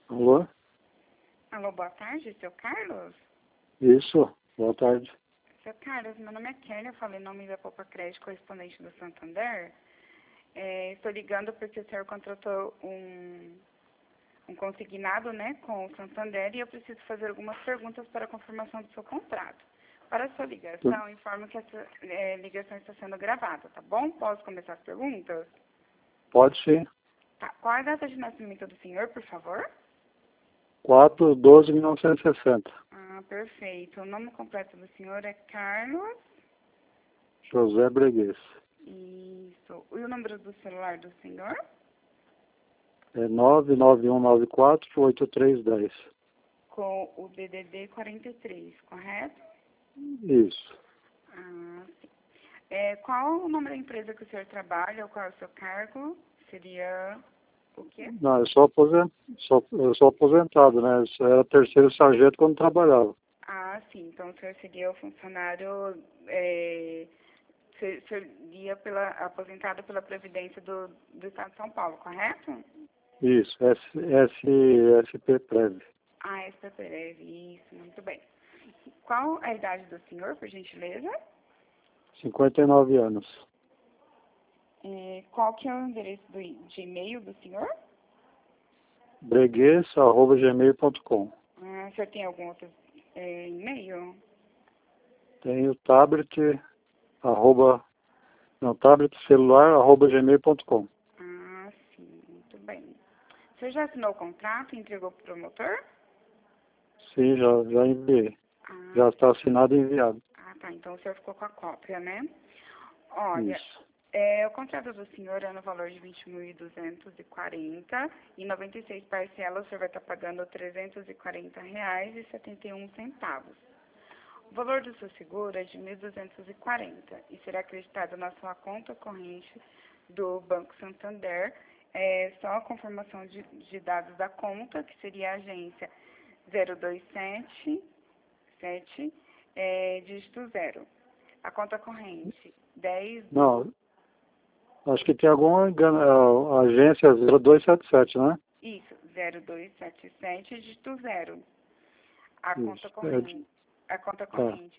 Alô? Alô, boa tarde, seu Carlos? Isso, boa tarde. Seu Carlos, meu nome é Kelly, eu falei em nome da Poupa Crédito, correspondente do Santander. Estou ligando porque o senhor contratou um consignado, né, com o Santander e eu preciso fazer algumas perguntas para a confirmação do seu contrato. Para a sua ligação, informo que essa ligação está sendo gravada, tá bom? Posso começar as perguntas? Pode sim. Tá. Qual é a data de nascimento do senhor, por favor? 4/12/1960. Ah, perfeito. O nome completo do senhor é Carlos. José Breguês. Isso. E o número do celular do senhor? É 99194-8310. Com o DDD 43, correto? Isso. Ah, sim. Qual o nome da empresa que o senhor trabalha? Qual é o seu cargo? Seria o quê? Não, eu sou aposentado, né? Eu era terceiro sargento quando trabalhava. Ah, sim. Então o senhor seria o funcionário, seria aposentado pela Previdência do Estado de São Paulo, correto? Isso, SP Prev. Ah, SPPREV, isso, muito bem. Qual a idade do senhor, por gentileza? 59 anos. Qual que é o endereço de e-mail do senhor? breguês@gmail.com. O senhor tem algum outro e-mail? Tenho tablet celular@gmail.com. Ah, sim, muito bem. O senhor já assinou o contrato e entregou para o promotor? Sim, já enviei. Ah, Já está assinado e enviado. tá, então o senhor ficou com a cópia, né? Olha, Isso. o contrato do senhor é no valor de 20.240 e 96 parcelas, o senhor vai estar pagando R$ 340,71. O valor do seu seguro é de 1.240 e será acreditado na sua conta corrente do Banco Santander. Só a confirmação de dados da conta, que seria a agência 0277, dígito 0. A conta corrente 10... Não, acho que tem alguma engano. A agência 0277, né? Isso, 0277, dígito 0. A Isso. conta corrente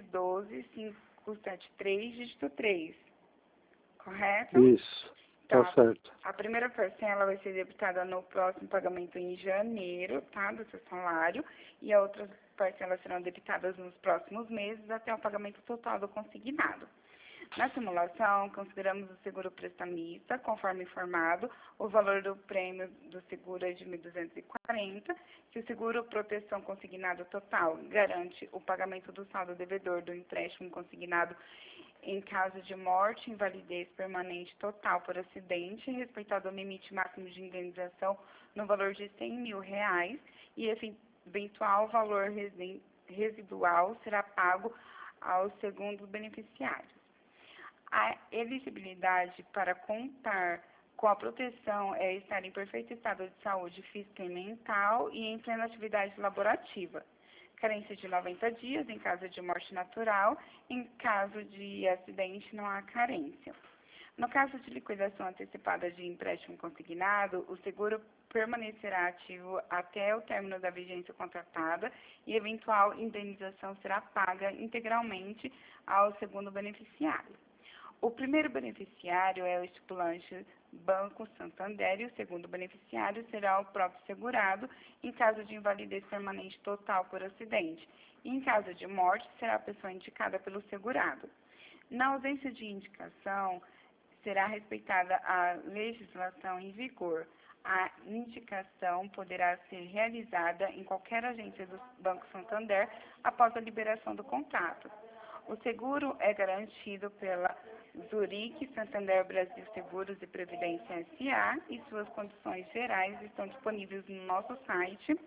1012-573, dígito 3. Correto? Isso. Então, Tá certo. a primeira parcela vai ser debitada no próximo pagamento em janeiro, tá, do seu salário, e as outras parcelas serão debitadas nos próximos meses até o pagamento total do consignado. Na simulação, consideramos o seguro prestamista, conforme informado, o valor do prêmio do seguro é de 1.240, que o seguro proteção consignado total garante o pagamento do saldo devedor do empréstimo consignado em caso de morte, invalidez permanente total por acidente, respeitado o limite máximo de indenização no valor de R$ 100.000 e eventual valor residual será pago aos segundos beneficiários. A elegibilidade para contar com a proteção é estar em perfeito estado de saúde física e mental e em plena atividade laborativa. Carência de 90 dias em caso de morte natural, em caso de acidente não há carência. No caso de liquidação antecipada de empréstimo consignado, o seguro permanecerá ativo até o término da vigência contratada e eventual indenização será paga integralmente ao segundo beneficiário. O primeiro beneficiário é o estipulante Banco Santander e o segundo beneficiário será o próprio segurado em caso de invalidez permanente total por acidente. E em caso de morte, será a pessoa indicada pelo segurado. Na ausência de indicação, será respeitada a legislação em vigor. A indicação poderá ser realizada em qualquer agência do Banco Santander após a liberação do contrato. O seguro é garantido pela Zurich Santander Brasil Seguros e Previdência S.A. e suas condições gerais estão disponíveis no nosso site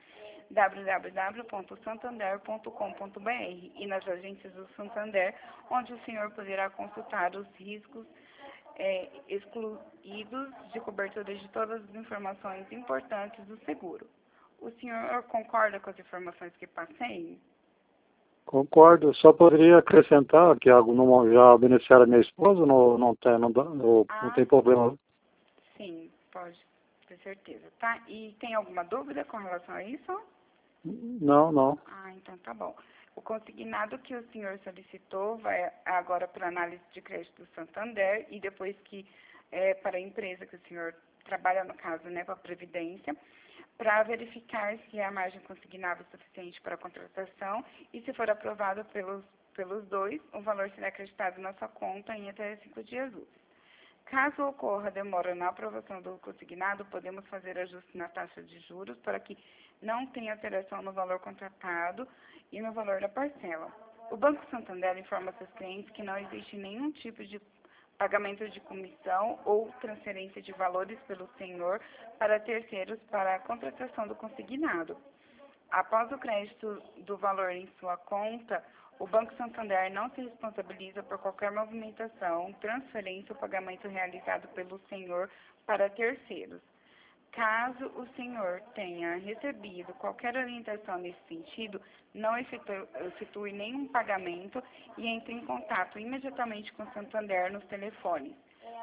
www.santander.com.br e nas agências do Santander, onde o senhor poderá consultar os riscos excluídos de cobertura de todas as informações importantes do seguro. O senhor concorda com as informações que passei? Concordo. Só poderia acrescentar que já beneficiaram a minha esposa, não tem problema. Sim, pode. ter certeza, tá? E tem alguma dúvida com relação a isso? Não, não. Ah, então tá bom. O consignado que o senhor solicitou vai agora para análise de crédito do Santander e depois que para a empresa que o senhor trabalha, no caso, né, para a Previdência, para verificar se a margem consignável é suficiente para a contratação e, se for aprovado pelos dois, o valor será acreditado na sua conta em até 5 dias úteis. Caso ocorra demora na aprovação do consignado, podemos fazer ajuste na taxa de juros para que não tenha alteração no valor contratado e no valor da parcela. O Banco Santander informa seus clientes que não existe nenhum tipo de pagamento de comissão ou transferência de valores pelo senhor para terceiros para a contratação do consignado. Após o crédito do valor em sua conta, o Banco Santander não se responsabiliza por qualquer movimentação, transferência ou pagamento realizado pelo senhor para terceiros. Caso o senhor tenha recebido qualquer orientação nesse sentido, não efetue nenhum pagamento e entre em contato imediatamente com o Santander nos telefones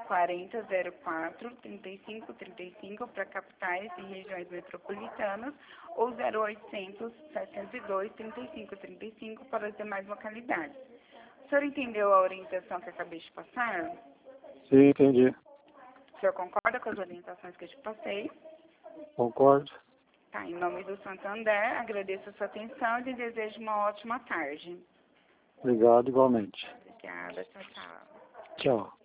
4004-3535 para capitais e regiões metropolitanas ou 0800-702-3535 para as demais localidades. O senhor entendeu a orientação que acabei de passar? Sim, entendi. O senhor concorda com as orientações que eu te passei? Concordo. Tá, em nome do Santander, agradeço a sua atenção e lhe desejo uma ótima tarde. Obrigado, igualmente. Obrigada, tchau, tchau. Tchau.